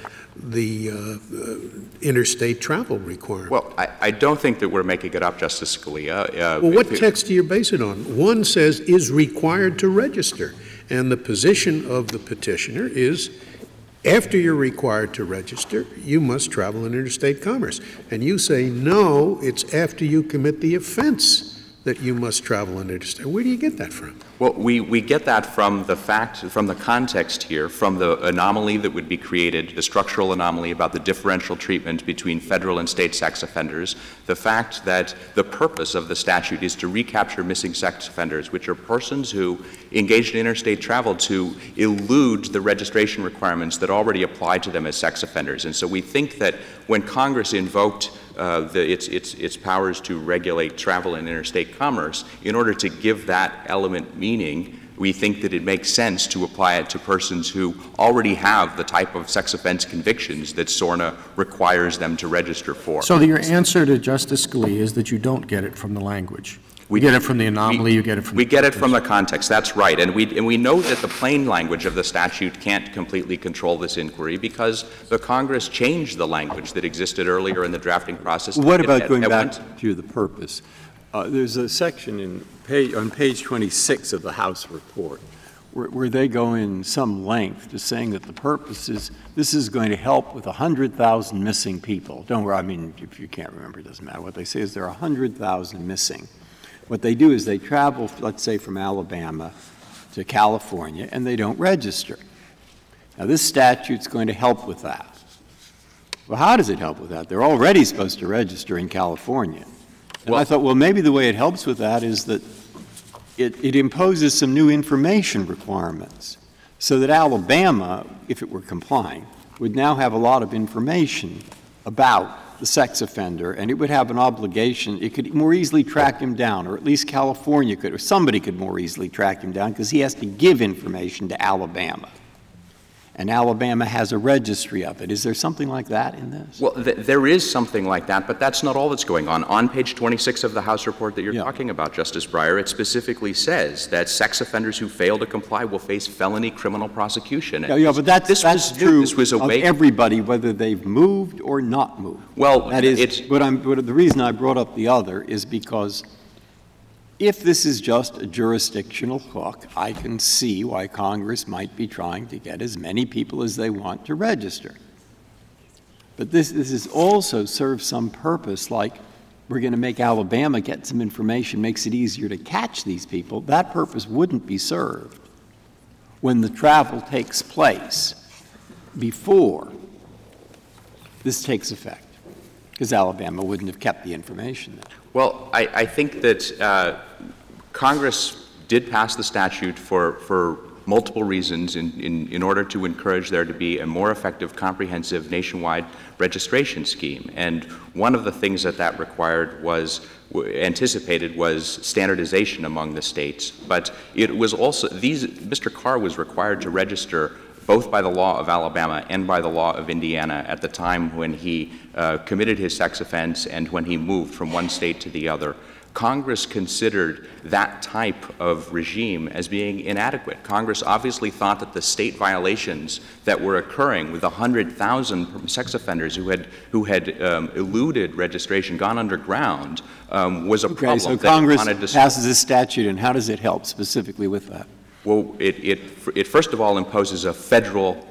the interstate travel requirement. Well, I don't think that we're making it up, Justice Scalia. Well, what text do you base it on? One says is required to register, and the position of the petitioner is after you're required to register, you must travel in interstate commerce. And you say, no, it's after you commit the offense that you must travel in interstate. Where do you get that from? Well, we get that from the context here, from the anomaly that would be created, the structural anomaly about the differential treatment between federal and state sex offenders, the fact that the purpose of the statute is to recapture missing sex offenders, which are persons who engaged in interstate travel to elude the registration requirements that already apply to them as sex offenders. And so we think that when Congress invoked its powers to regulate travel and interstate commerce, in order to give that element meaning, we think that it makes sense to apply it to persons who already have the type of sex offense convictions that SORNA requires them to register for. So your answer to Justice Scalia is that you don't get it from the language. We get it from the anomaly, you get it from We get it from the context, that's right. And we know that the plain language of the statute can't completely control this inquiry because the Congress changed the language that existed earlier in the drafting process. What about going back to the purpose? There's a section on page 26 of the House report where they go in some length to saying that the purpose is this is going to help with 100,000 missing people. Don't worry, I mean, if you can't remember, it doesn't matter. What they say is there are 100,000 missing. What they do is they travel, let's say, from Alabama to California, and they don't register. Now, this statute's going to help with that. Well, how does it help with that? They're already supposed to register in California. And I thought, well, maybe the way it helps with that is that it imposes some new information requirements so that Alabama, if it were complying, would now have a lot of information about the sex offender, and it would have an obligation. It could more easily track him down, or at least California could, or somebody could more easily track him down because he has to give information to Alabama. And Alabama has a registry of it. Is there something like that in this? Well, there is something like that, but that's not all that's going on. On page 26 of the House report that you're talking about, Justice Breyer, it specifically says that sex offenders who fail to comply will face felony criminal prosecution. But that's true of everybody, whether they've moved or not moved. Well, that is, the reason I brought up the other is because if this is just a jurisdictional hook, I can see why Congress might be trying to get as many people as they want to register. But this is also serves some purpose, like we're going to make Alabama get some information, makes it easier to catch these people. That purpose wouldn't be served when the travel takes place before this takes effect, because Alabama wouldn't have kept the information then. Well, I think that Congress did pass the statute for multiple reasons in order to encourage there to be a more effective, comprehensive nationwide registration scheme. And one of the things that required anticipated was standardization among the states. But it was also, Mr. Carr was required to register both by the law of Alabama and by the law of Indiana at the time when he committed his sex offense and when he moved from one state to the other. Congress considered that type of regime as being inadequate. Congress obviously thought that the state violations that were occurring with 100,000 sex offenders who had eluded registration, gone underground, was a problem. So Congress passes this statute, and how does it help specifically with that? Well, it first of all imposes a federal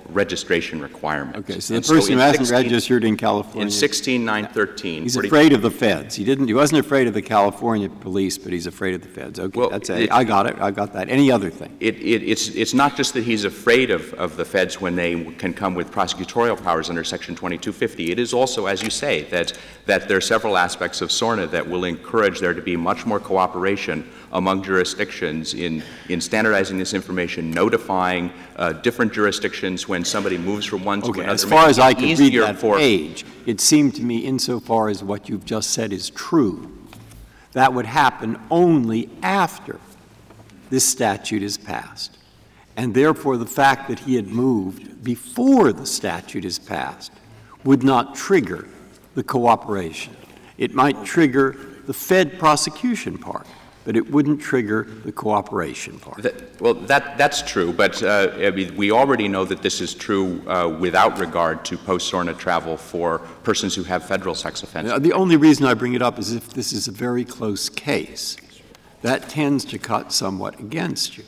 registration requirement. Okay, so the person who hasn't registered in California. In 16913. He's afraid of the feds. He wasn't afraid of the California police, but he's afraid of the feds. Okay, well, I got it. I got that. Any other thing? It's not just that he's afraid of the feds when they can come with prosecutorial powers under Section 2250. It is also, as you say, that there are several aspects of SORNA that will encourage there to be much more cooperation among jurisdictions in standardizing this information, notifying different jurisdictions when somebody moves from one to another. As far as I could read that page, it seemed to me, insofar as what you've just said is true, that would happen only after this statute is passed. And therefore, the fact that he had moved before the statute is passed would not trigger the cooperation. It might trigger the Fed prosecution part, but it wouldn't trigger the cooperation part. That's true, but we already know that this is true without regard to post-SORNA travel for persons who have federal sex offenses. The only reason I bring it up is if this is a very close case, that tends to cut somewhat against you,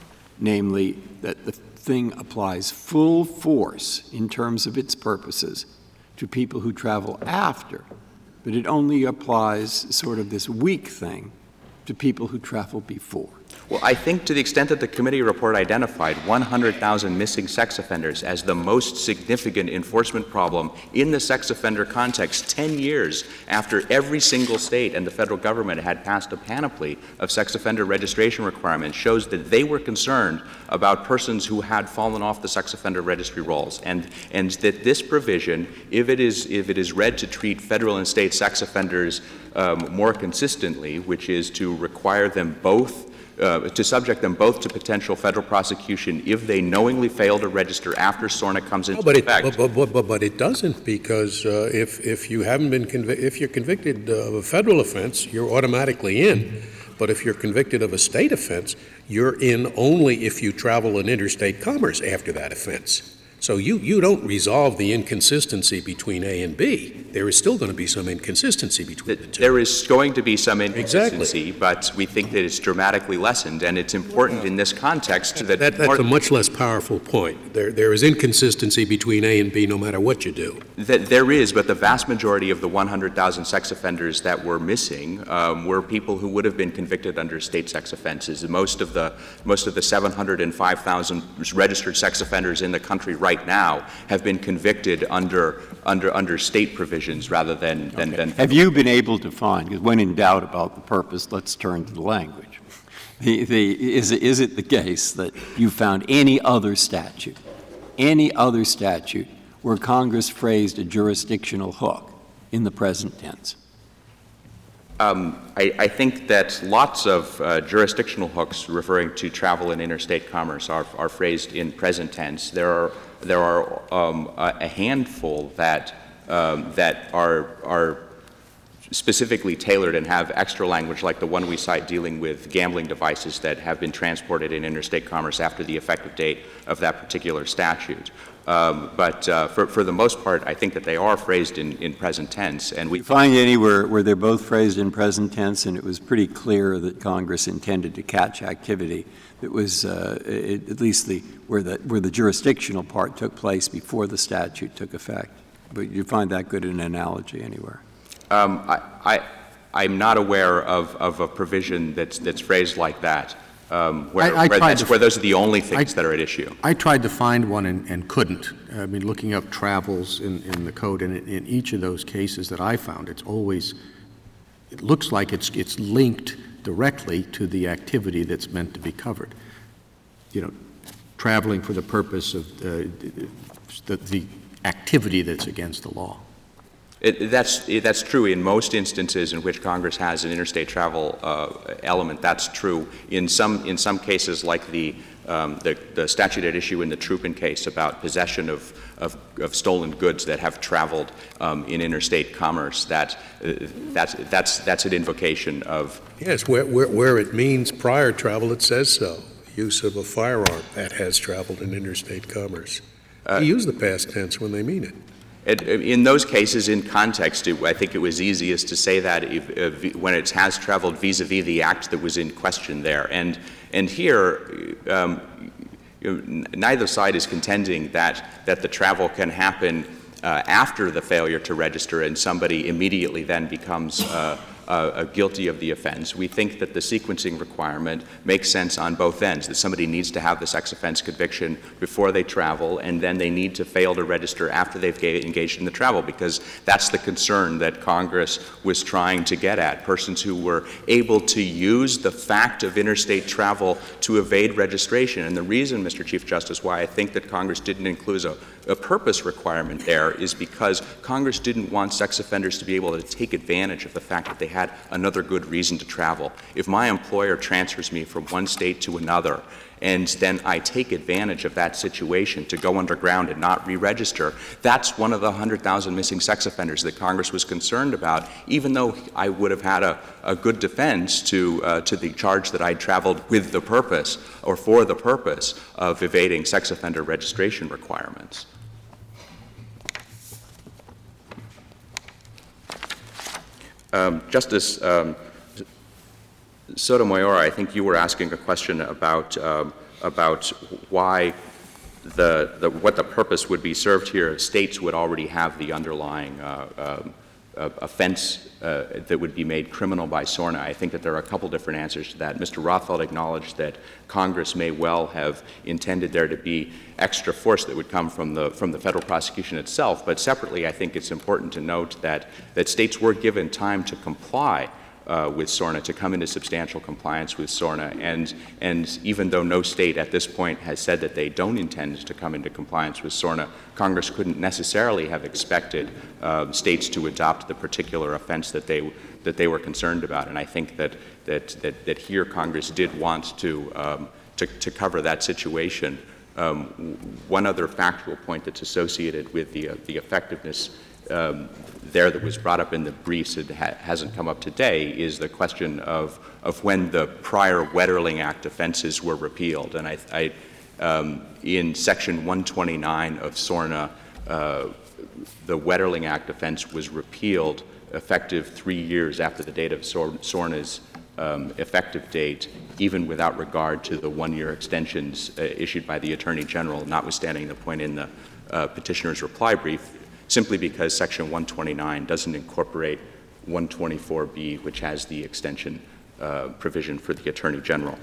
namely that the thing applies full force in terms of its purposes to people who travel after, but it only applies sort of this weak thing to people who travel before. Well, I think to the extent that the committee report identified 100,000 missing sex offenders as the most significant enforcement problem in the sex offender context 10 years after every single state and the federal government had passed a panoply of sex offender registration requirements, shows that they were concerned about persons who had fallen off the sex offender registry rolls, and that this provision, if it is read to treat federal and state sex offenders more consistently, which is to require them both to subject them both to potential federal prosecution if they knowingly fail to register after SORNA comes into effect. But it doesn't, because if you haven't been if you're convicted of a federal offense, you're automatically in. But if you're convicted of a state offense, you're in only if you travel in interstate commerce after that offense. So you don't resolve the inconsistency between A and B. There is still going to be some inconsistency between the two. There is going to be some inconsistency, but we think that it's dramatically lessened, and it's important in this context that that's a much less powerful point. There is inconsistency between A and B no matter what you do. There is, but the vast majority of the 100,000 sex offenders that were missing were people who would have been convicted under state sex offenses. Most of the 705,000 registered sex offenders in the country right now have been convicted under state provisions rather than. Have you been able to find, because when in doubt about the purpose, let's turn to the language. Is it the case that you found any other statute where Congress phrased a jurisdictional hook in the present tense? I think that lots of jurisdictional hooks referring to travel and interstate commerce are phrased in present tense. There are a handful that are specifically tailored and have extra language, like the one we cite dealing with gambling devices that have been transported in interstate commerce after the effective date of that particular statute. But for the most part, I think that they are phrased in present tense. And we find anywhere where they're both phrased in present tense, and it was pretty clear that Congress intended to catch activity. It was at least where the jurisdictional part took place before the statute took effect. But you find that good an analogy anywhere? I'm not aware of a provision that's phrased like that. Where those are the only things that are at issue. I tried to find one and couldn't. I mean, looking up travels in the code, and in each of those cases that I found, it looks like it's linked directly to the activity that's meant to be covered. You know, traveling for the purpose of the activity that's against the law. That's true in most instances in which Congress has an interstate travel element. That's true in some cases, like the statute at issue in the Troopin case about possession of stolen goods that have traveled in interstate commerce. That's an invocation of where it means prior travel. It says so. Use of a firearm that has traveled in interstate commerce. They use the past tense when they mean it. In those cases, in context, I think it was easiest to say that when it has traveled vis-a-vis the act that was in question there. And here, neither side is contending that the travel can happen after the failure to register and somebody immediately then becomes guilty of the offense. We think that the sequencing requirement makes sense on both ends, that somebody needs to have the sex offense conviction before they travel, and then they need to fail to register after they've engaged in the travel, because that's the concern that Congress was trying to get at. Persons who were able to use the fact of interstate travel to evade registration. And the reason, Mr. Chief Justice, why I think that Congress didn't include a purpose requirement there is because Congress didn't want sex offenders to be able to take advantage of the fact that they had another good reason to travel. If my employer transfers me from one state to another, and then I take advantage of that situation to go underground and not re-register, that's one of the 100,000 missing sex offenders that Congress was concerned about, even though I would have had a good defense to the charge that I traveled with the purpose or for the purpose of evading sex offender registration requirements. Justice Sotomayor, I think you were asking a question about why what the purpose would be served here. States would already have the underlying offense that would be made criminal by SORNA. I think that there are a couple different answers to that. Mr. Rothfeld acknowledged that Congress may well have intended there to be extra force that would come from the federal prosecution itself, but separately I think it's important to note that states were given time to comply with SORNA, to come into substantial compliance with SORNA, and even though no state at this point has said that they don't intend to come into compliance with SORNA, Congress couldn't necessarily have expected states to adopt the particular offense that they were concerned about. And I think that here Congress did want to cover that situation. One other factual point that's associated with the effectiveness there that was brought up in the briefs, it hasn't come up today, is the question of when the prior Wetterling Act offenses were repealed. And in Section 129 of SORNA, the Wetterling Act offense was repealed effective 3 years after the date of SORNA's effective date, even without regard to the one-year extensions issued by the Attorney General, notwithstanding the point in the petitioner's reply brief, simply because Section 129 doesn't incorporate 124B, which has the extension provision for the Attorney General.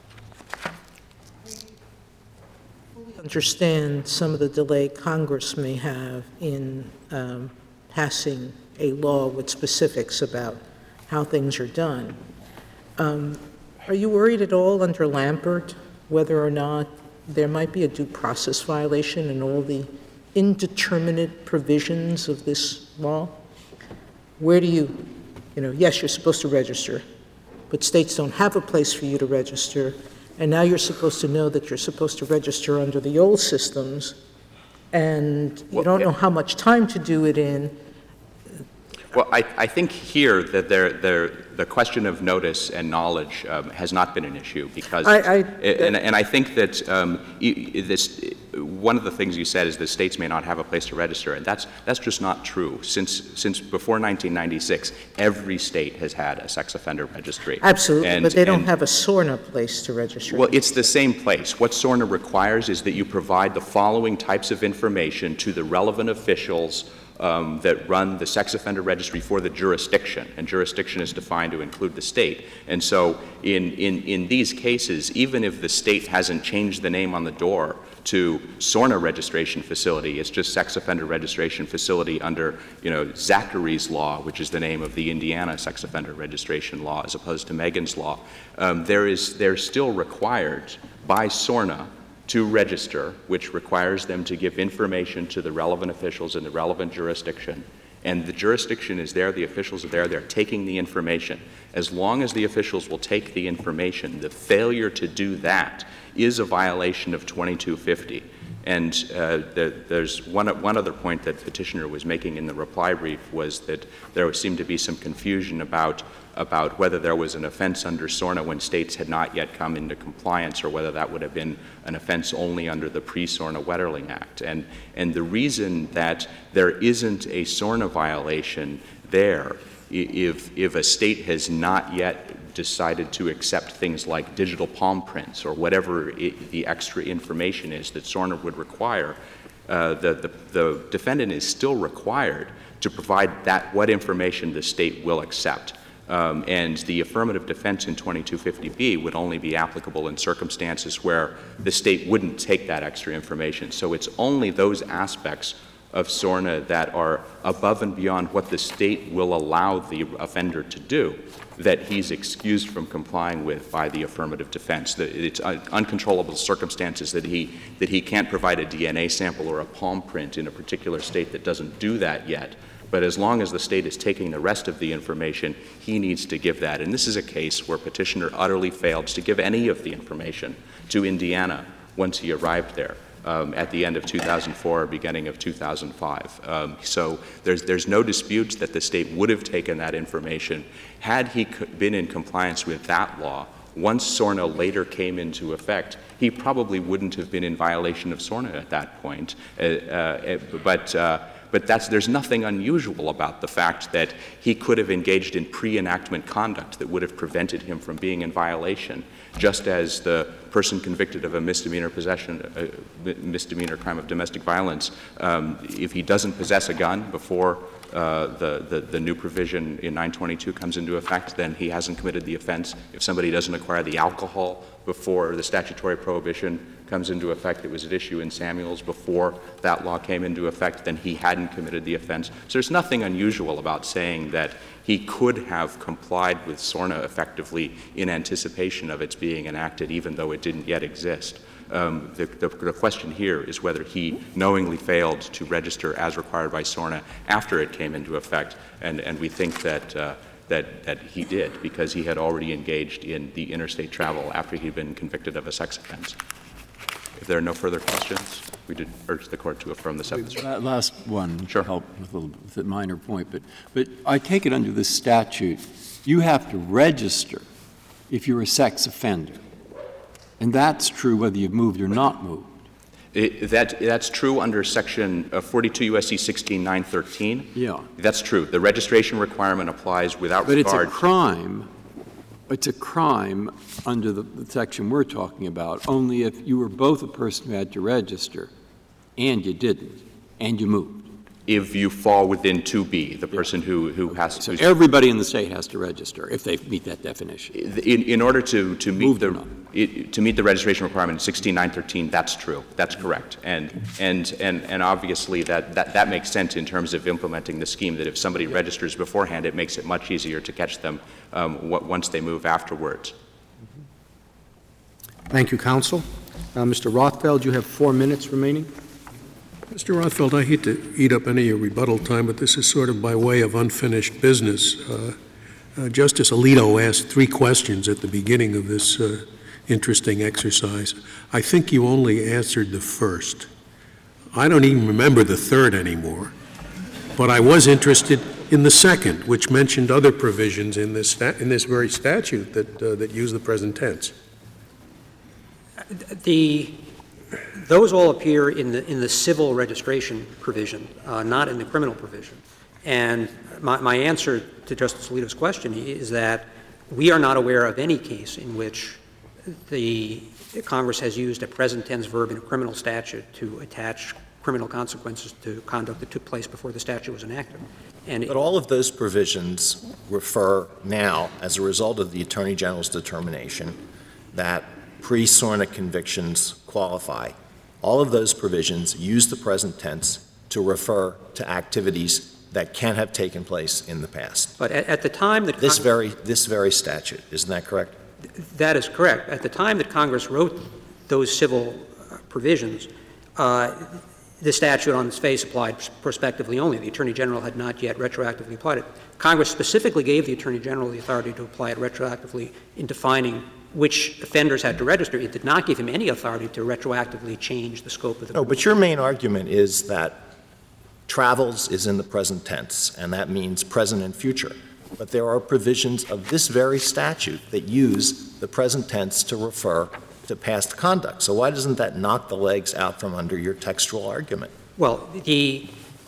I understand some of the delay Congress may have in passing a law with specifics about how things are done. Are you worried at all under Lampert whether or not there might be a due process violation in all the indeterminate provisions of this law? Where do yes, you're supposed to register, but states don't have a place for you to register, and now you're supposed to know that you're supposed to register under the old systems, and you don't know how much time to do it in. Well, I think here that the question of notice and knowledge has not been an issue because, and I think that one of the things you said is that states may not have a place to register, and that's just not true. Since before 1996, every state has had a sex offender registry. Absolutely, but they don't have a SORNA place to register. Well, it's the same place. What SORNA requires is that you provide the following types of information to the relevant officials that run the sex offender registry for the jurisdiction, and jurisdiction is defined to include the state. And so in these cases, even if the state hasn't changed the name on the door to SORNA registration facility, it's just sex offender registration facility under, Zachary's law, which is the name of the Indiana sex offender registration law, as opposed to Megan's law, they're still required by SORNA to register, which requires them to give information to the relevant officials in the relevant jurisdiction. And the jurisdiction is there, the officials are there, they're taking the information. As long as the officials will take the information, the failure to do that is a violation of 2250. And there's one other point that the petitioner was making in the reply brief was that there seemed to be some confusion about whether there was an offense under SORNA when states had not yet come into compliance, or whether that would have been an offense only under the pre-SORNA Wetterling Act. And the reason that there isn't a SORNA violation there, if a state has not yet decided to accept things like digital palm prints or whatever the extra information is that SORNA would require, the defendant is still required to provide what information the state will accept. And the affirmative defense in 2250B would only be applicable in circumstances where the state wouldn't take that extra information. So it's only those aspects of SORNA that are above and beyond what the state will allow the offender to do that he's excused from complying with by the affirmative defense. It's uncontrollable circumstances that he can't provide a DNA sample or a palm print in a particular state that doesn't do that yet. But as long as the state is taking the rest of the information, he needs to give that. And this is a case where petitioner utterly failed to give any of the information to Indiana once he arrived there at the end of 2004 or beginning of 2005. So there's no disputes that the state would have taken that information. Had he been in compliance with that law, once SORNA later came into effect, he probably wouldn't have been in violation of SORNA at that point. But there's nothing unusual about the fact that he could have engaged in pre-enactment conduct that would have prevented him from being in violation, just as the person convicted of a misdemeanor misdemeanor crime of domestic violence, if he doesn't possess a gun before the new provision in 922 comes into effect, then he hasn't committed the offense. If somebody doesn't acquire the alcohol before the statutory prohibition comes into effect, it was at issue in Samuels before that law came into effect, then he hadn't committed the offense. So there's nothing unusual about saying that he could have complied with SORNA effectively in anticipation of its being enacted, even though it didn't yet exist. The question here is whether he knowingly failed to register as required by SORNA after it came into effect, and we think that he did, because he had already engaged in the interstate travel after he'd been convicted of a sex offense. If there are no further questions, we did urge the court to affirm the sentence. That last one Sure. help with a minor point, but I take it under this statute, you have to register if you're a sex offender. And that's true whether you've moved or not moved. That's true under Section 42 U.S.C. 16913. Yeah. That's true. The registration requirement applies without But regard. it's a crime. It's a crime under the section we're talking about, only if you were both a person who had to register and you didn't, and you moved. If you fall within 2B, the person who has to. So everybody in the state has to register if they meet that definition. In order to meet Moved to meet the registration requirement in 16913, that's true. That's correct. And obviously that makes sense in terms of implementing the scheme, that if somebody registers beforehand, it makes it much easier to catch them once they move afterwards. Thank you, counsel. Mr. Rothfeld, you have 4 minutes remaining. Mr. Rothfeld, I hate to eat up any of your rebuttal time, but this is sort of by way of unfinished business. Justice Alito asked 3 questions at the beginning of this interesting exercise. I think you only answered the first. I don't even remember the third anymore, but I was interested in the second, which mentioned other provisions in this very statute that use the present tense. Those all appear in the civil registration provision, not in the criminal provision. And my answer to Justice Alito's question is that we are not aware of any case in which the Congress has used a present tense verb in a criminal statute to attach criminal consequences to conduct that took place before the statute was enacted. But all of those provisions refer now, as a result of the Attorney General's determination, that pre-SORNA convictions qualify. All of those provisions use the present tense to refer to activities that can have taken place in the past. But at the time that this very statute, isn't that correct? That is correct. At the time that Congress wrote those civil provisions, the statute on its face applied prospectively only. The Attorney General had not yet retroactively applied it. Congress specifically gave the Attorney General the authority to apply it retroactively in defining which offenders had to register. It did not give him any authority to retroactively change the scope of the. No, but your main argument is that travels is in the present tense, and that means present and future. But there are provisions of this very statute that use the present tense to refer to past conduct. So why doesn't that knock the legs out from under your textual argument? Well,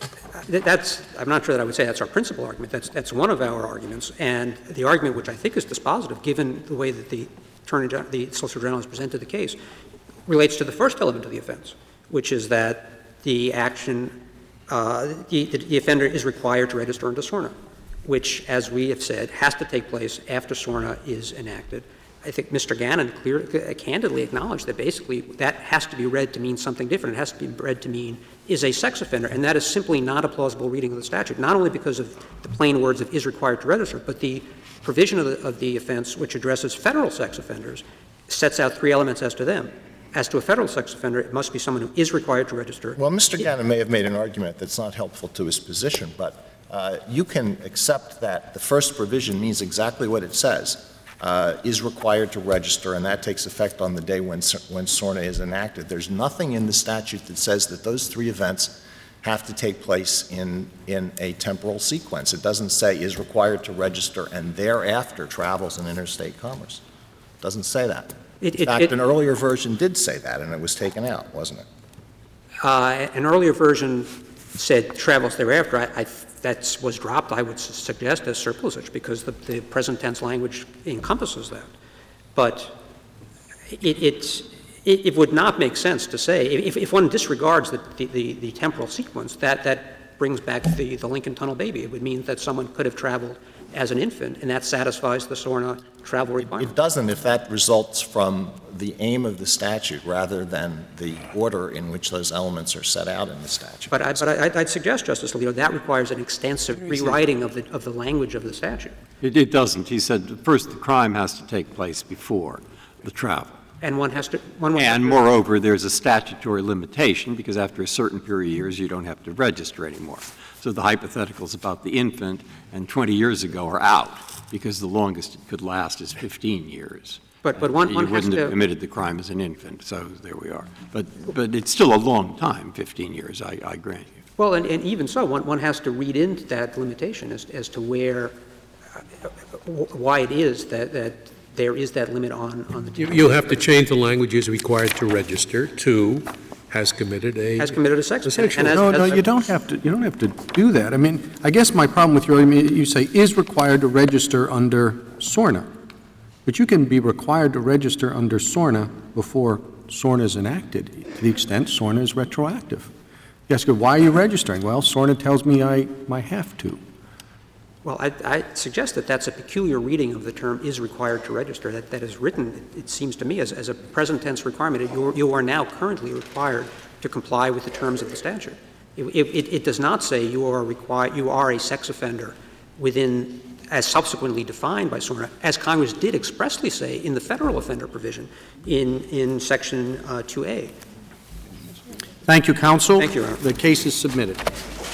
I'm not sure that I would say that's our principal argument. That's one of our arguments. And the argument, which I think is dispositive, given the way that the Solicitor General has presented the case, relates to the first element of the offense, which is that the action, the offender is required to register under SORNA, which, as we have said, has to take place after SORNA is enacted. I think Mr. Gannon candidly acknowledged that basically that has to be read to mean something different. It has to be read to mean is a sex offender, and that is simply not a plausible reading of the statute, not only because of the plain words of is required to register, but the provision of the offense, which addresses federal sex offenders, sets out three elements as to them. As to a federal sex offender, it must be someone who is required to register. Well, Mr. Gannon may have made an argument that's not helpful to his position, but you can accept that the first provision means exactly what it says, is required to register, and that takes effect on the day when SORNA is enacted. There's nothing in the statute that says that those three events have to take place in a temporal sequence. It doesn't say is required to register and thereafter travels in interstate commerce. It doesn't say that. In fact, an earlier version did say that, and it was taken out, wasn't it? An earlier version said travels thereafter. That was dropped, I would suggest, as surplusage, because the present tense language encompasses that. But it would not make sense to say, if one disregards the temporal sequence, that brings back the Lincoln Tunnel baby. It would mean that someone could have traveled as an infant, and that satisfies the SORNA travel requirement. It doesn't if that results from the aim of the statute rather than the order in which those elements are set out in the statute. But I'd suggest, Justice Alito, that requires an extensive rewriting of the language of the statute. It doesn't. He said, first, the crime has to take place before the travel. And one has to. Moreover, there's a statutory limitation because after a certain period of years, you don't have to register anymore. So the hypotheticals about the infant and 20 years ago are out because the longest it could last is 15 years. But one you has wouldn't to have committed the crime as an infant, so there we are. But it's still a long time, 15 years, I grant you. Well, and even so, one has to read into that limitation as to why it is that there is that limit on the time. You'll have to change the language is required to register to has committed a sex offense. No, you don't have to do that. I mean, I guess my problem with your argument, you say is required to register under SORNA. But you can be required to register under SORNA before SORNA is enacted, to the extent SORNA is retroactive. You ask, why are you registering? Well, SORNA tells me I have to. Well, I suggest that that's a peculiar reading of the term is required to register. That is written, it seems to me, as a present tense requirement. You are now currently required to comply with the terms of the statute. It does not say you are a sex offender within, as subsequently defined by SORNA, as Congress did expressly say in the federal offender provision in Section 2A. Thank you, counsel. Thank you, Your Honor. The case is submitted.